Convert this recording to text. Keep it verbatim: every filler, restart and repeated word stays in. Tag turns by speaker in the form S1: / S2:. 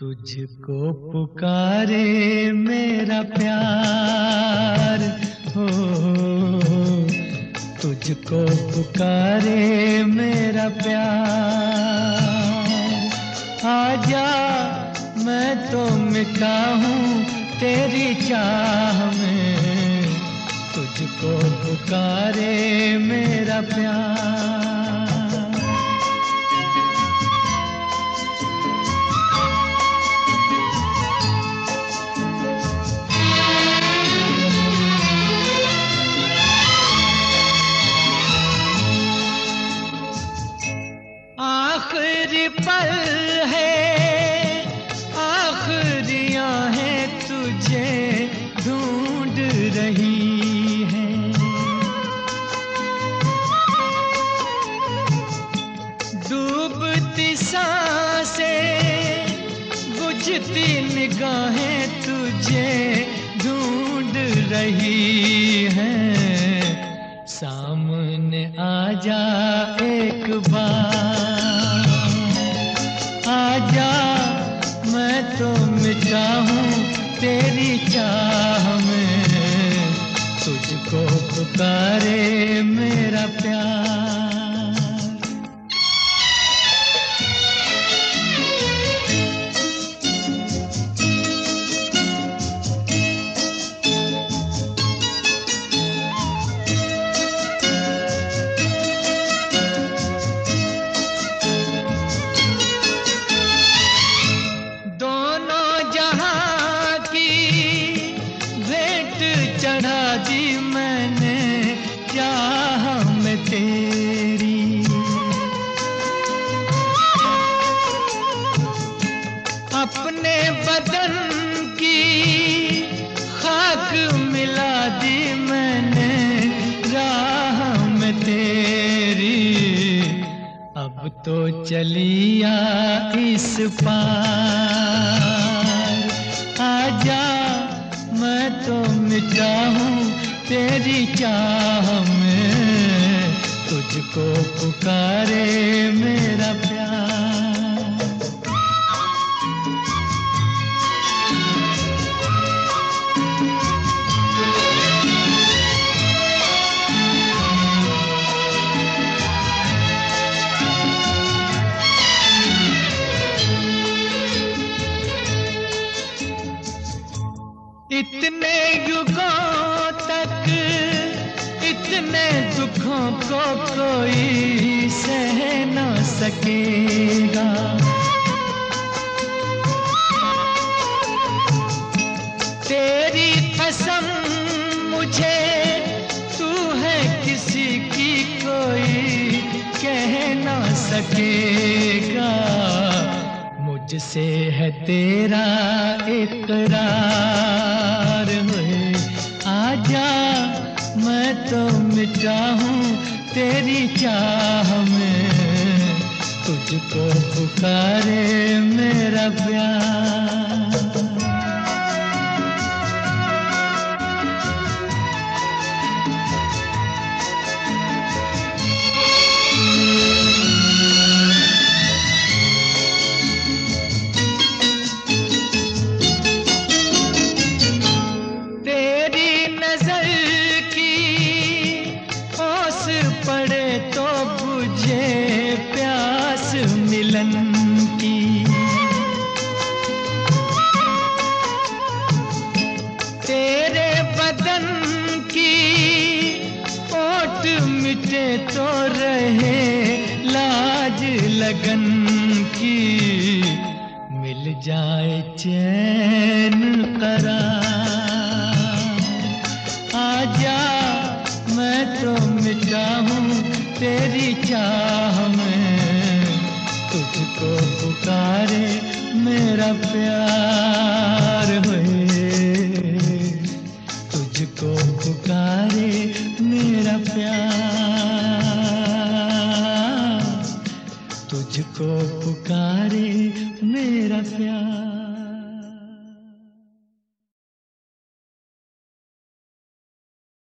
S1: तुझको पुकारे मेरा प्यार हो, तुझको पुकारे मेरा प्यार। आजा मैं तो मिटा हूँ तेरी चाह में, तुझको पुकारे मेरा प्यार। आखिरी पल है, आखिरी आहें तुझे ढूंढ रही हैं। डूबती सांसें, बुझती निगाहें तुझे ढूंढ रही हैं। सामने आजा एक बार, आजा मैं तो मिटा हूँ तेरी चाह में, तुझको पुकारे मेरा प्यार। चढ़ा दी मैंने चाह में तेरी, अपने बदन की खाक मिला दी मैंने राह में तेरी। अब तो चलिया इस पार, आजा मैं तो मिटा हूँ तेरी चाह में, तुझको पुकारे मेरा प्यार। इतने युगों तक इतने दुखों को कोई सह न सकेगा। तेरी कसम मुझे तू है किसी की कोई कह न सकेगा। मुझसे है तेरा इकरार हुए, आजा मैं तो मिटा हूँ तेरी चाह में, तुझको पुकारे मेरा प्यार। पड़े तो बुझे प्यास मिलन की, तेरे बदन की ओट मिटे तो रहे लाज लगन की। मिल जाए चैन करार, आजा मैं तो मिटा हूँ तेरी चाह में, तुझको पुकारे मेरा प्यार हुए, तुझको पुकारे मेरा प्यार, तुझको पुकारे मेरा प्यार।